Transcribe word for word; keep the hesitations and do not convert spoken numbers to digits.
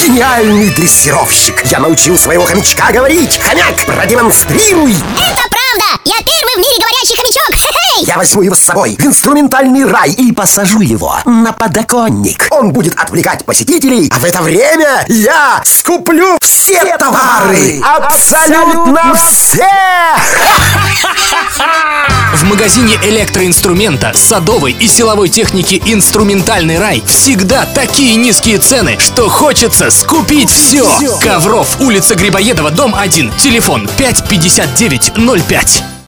гениальный дрессировщик. Я научил своего хомячка говорить. Хомяк, продемонстрируй. Это правда! Я первый в мире говорящий хомячок! Хе-хей! Я возьму его с собой в инструментальный рай и посажу его на подоконник. Он будет отвлекать посетителей, а в это время я скуплю все товары. Абсолютно все! В магазине электроинструмента, садовой и силовой техники «Инструментальный рай» всегда такие низкие цены, что хочется скупить все. Ковров, улица Грибоедова, дом один, телефон пять пятьдесят девять ноль пять.